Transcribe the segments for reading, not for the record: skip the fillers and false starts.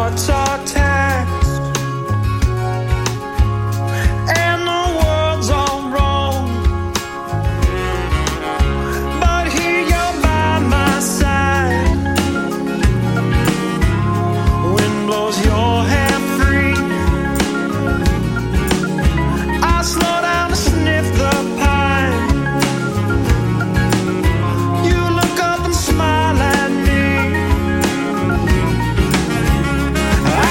hearts are taxed, and the world's all wrong. But here you're by my side. Wind blows your hair free. I slow down to sniff the pine. You look up and smile at me. I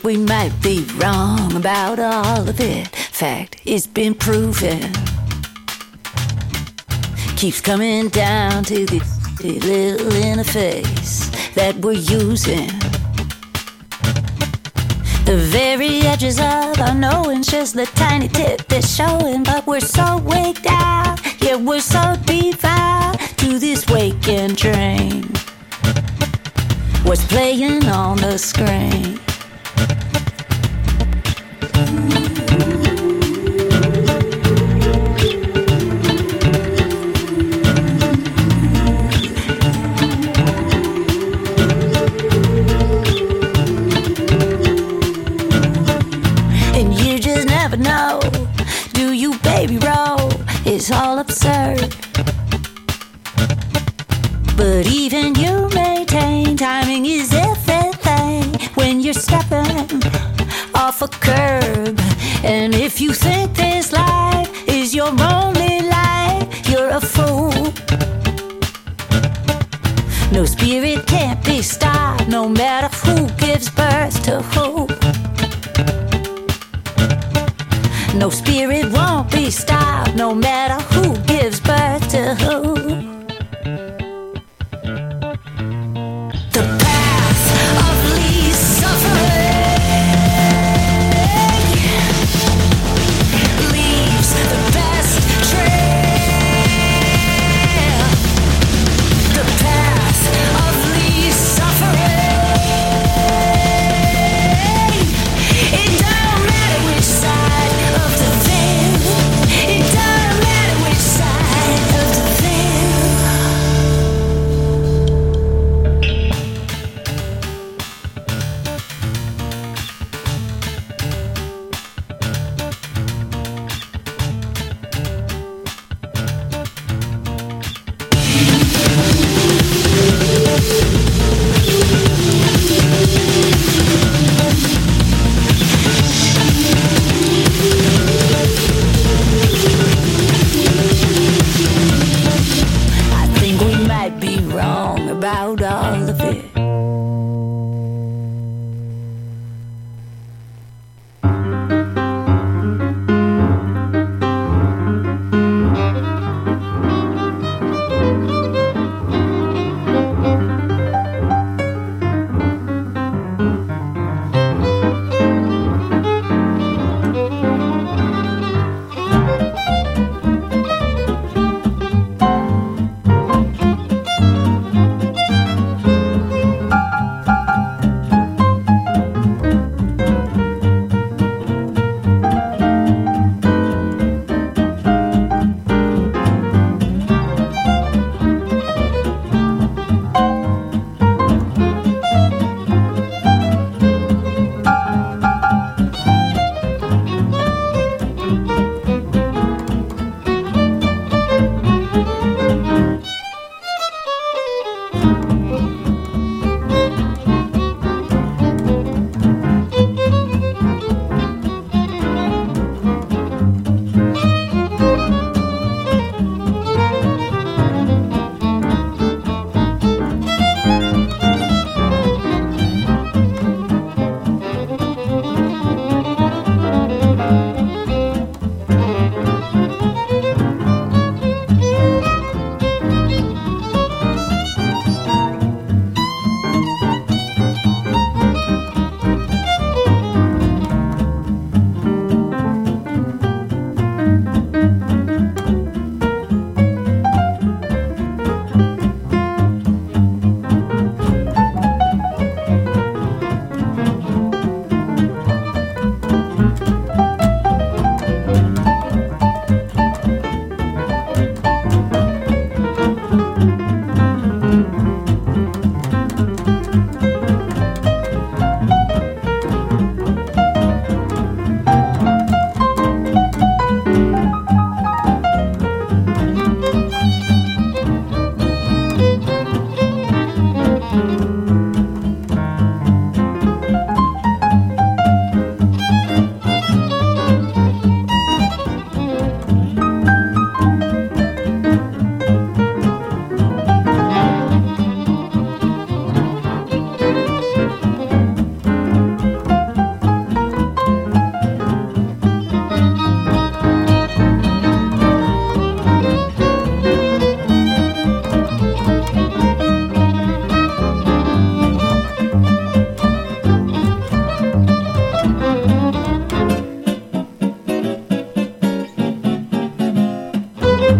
We might be wrong about all of it. Fact, it's been proven. Keeps coming down to the little interface that we're using. The very edges of our knowing's just the tiny tip that's showing. But we're so waked out, yeah, we're so devout to this waking dream. What's playing on the screen? No, do you baby roll? It's all absurd. But even you maintain timing is everything when you're stepping off a curb. And if you think this life is your only life, you're a fool. No spirit can't be stopped, no matter who gives birth to who. No spirit won't be stopped, no matter who gives birth to who. The path of least suffering leaves the best trail. The path of least suffering. It don't matter which side of the veil. It don't matter which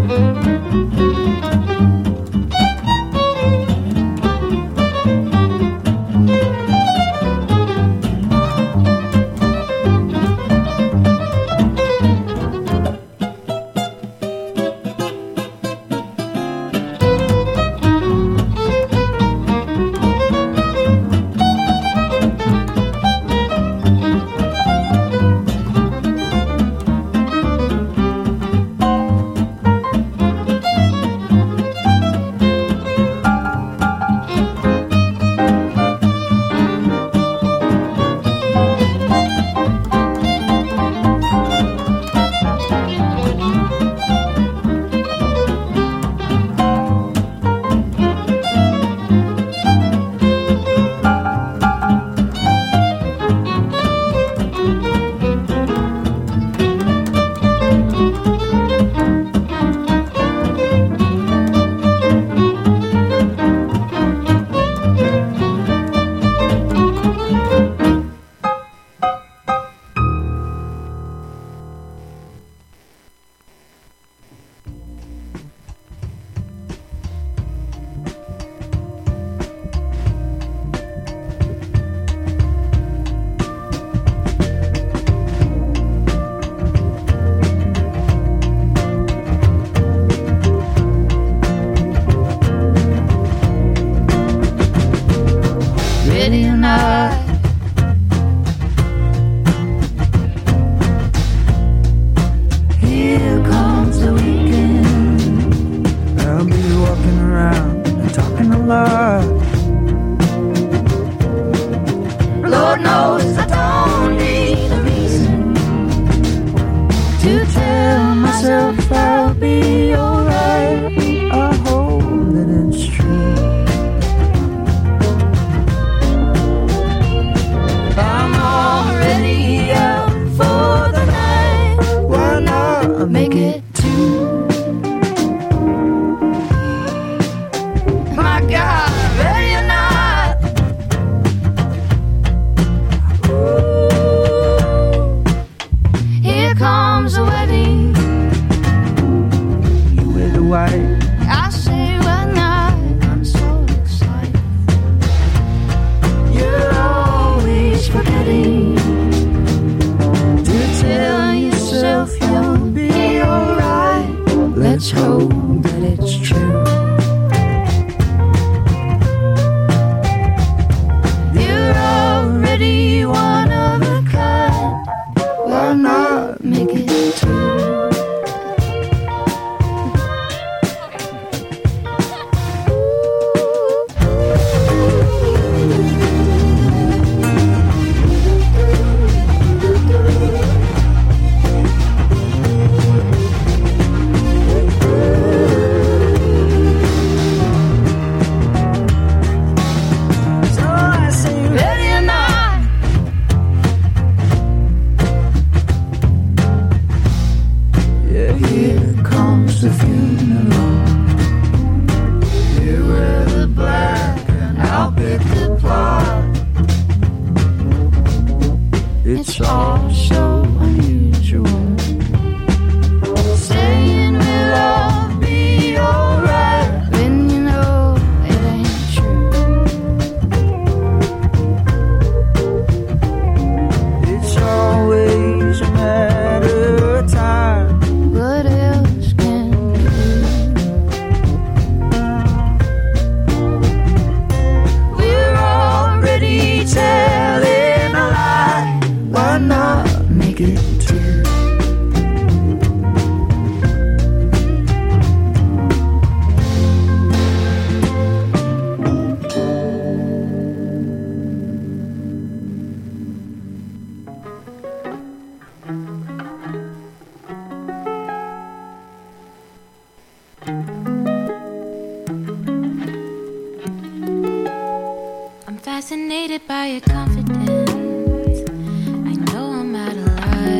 Fascinated by your confidence. I know I'm out of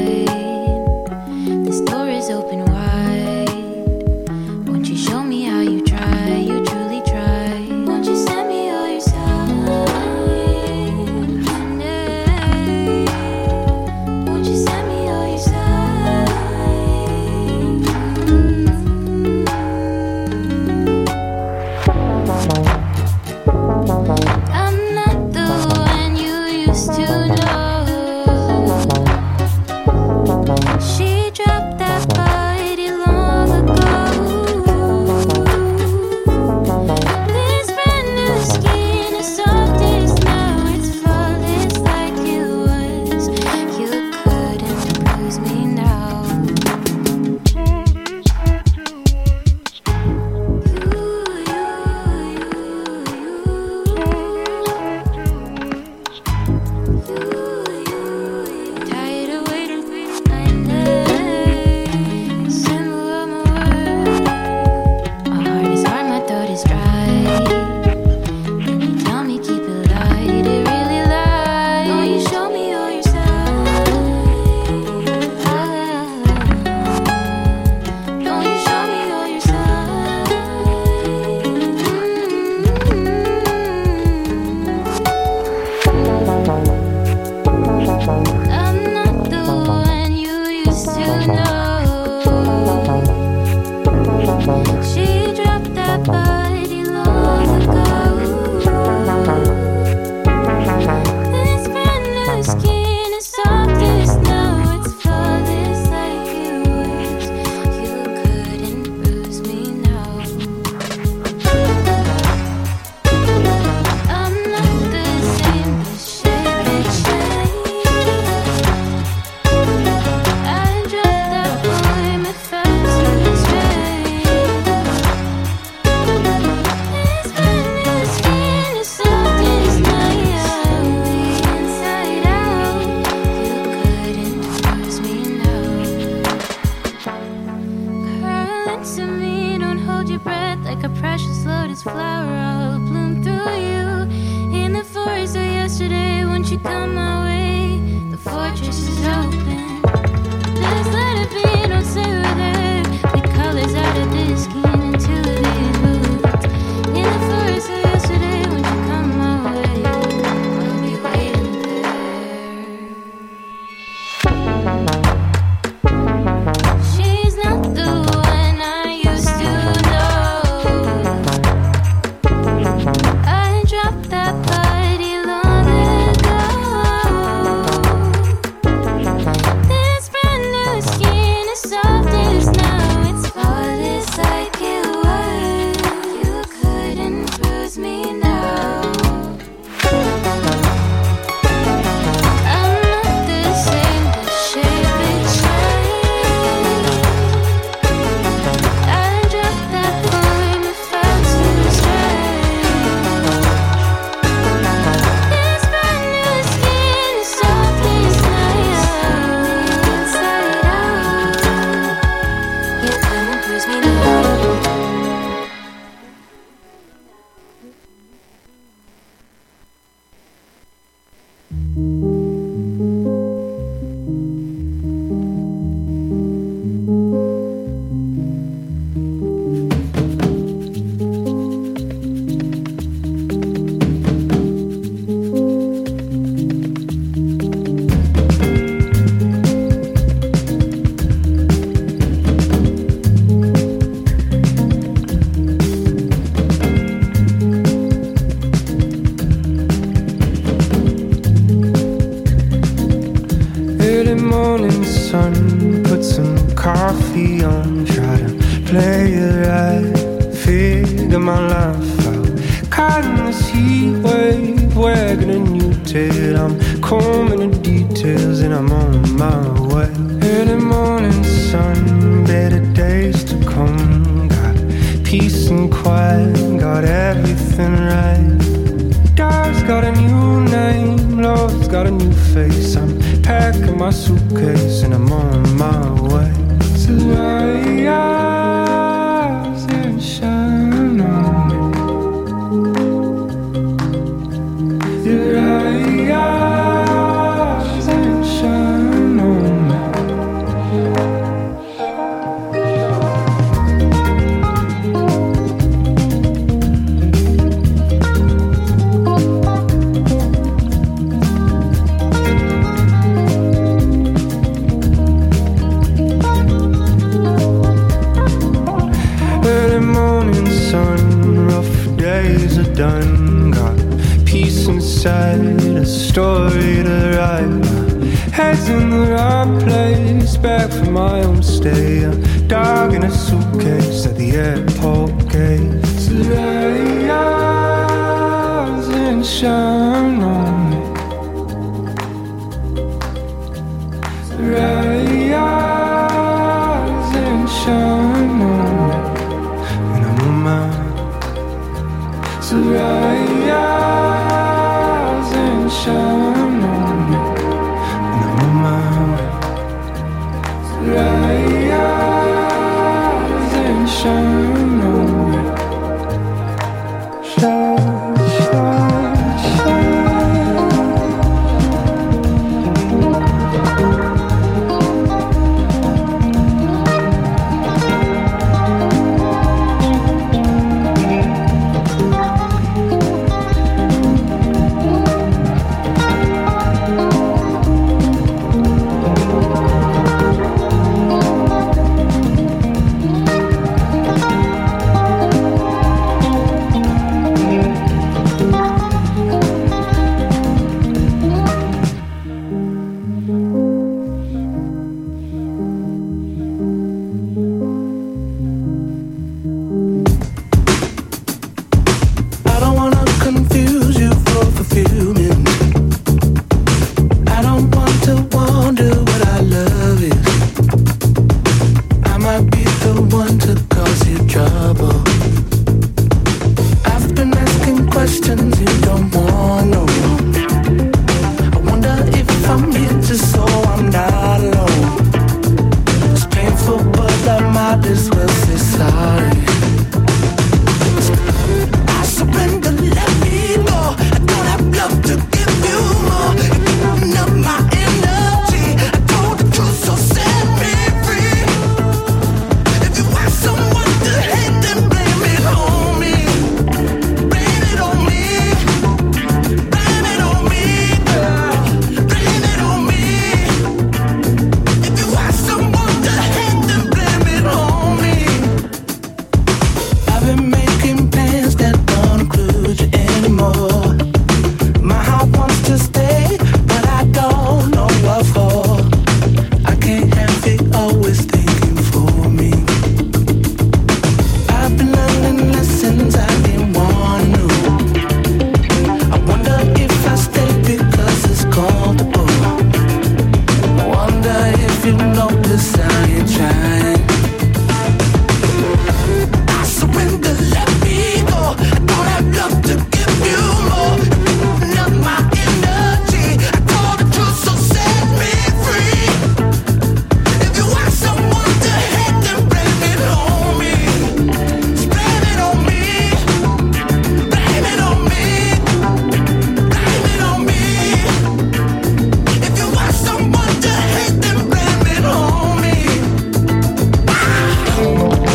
line. This door is open wide. Won't you show me how you try? You truly try. Won't you send me all your signs? Won't you send me all your signs? next to me. Don't hold your breath like a precious lotus flower. I'll bloom through you. In the forest of yesterday, won't you come my way? The fortress is open. Just let it be, don't say we're there. The colors out of this skin into these boots. In the forest of yesterday, won't you come my way? I'll be waiting there. She's not the one I used to know. I dropped that body long ago. This brand new skin is soft as now. It's flawless like it was. You couldn't bruise me now. I'm not the same, the shape it changed. I dropped that form, it felt too strange. This brand new skin is soft as now. Inside out, you couldn't bruise me now. Early morning sun, put some coffee on. Try to play it right, figure my life out. Caught in this heat wave, wagging a new tail. I'm combing the details and I'm on my way. Early morning sun, better days to come. Got peace and quiet, got everything right. God's got a new name, Lord's got a new face. I'm packing my suitcase and I'm on my way to rise and shine on me. To rise and shine on me. Early morning sun, rough days are done. Got peace inside, a story to write. Head's in the right place, back from my home stay. A dog in a suitcase at the airport gate. To rise and shine on me. To rise and shine on me. And I'm on my to rise and shine on me. And I'm on my way to rise and shine on me. Shine, shine, shine. I don't wanna confuse you for fulfillment. I don't want to wonder what our love is. I might be the one to cause you trouble.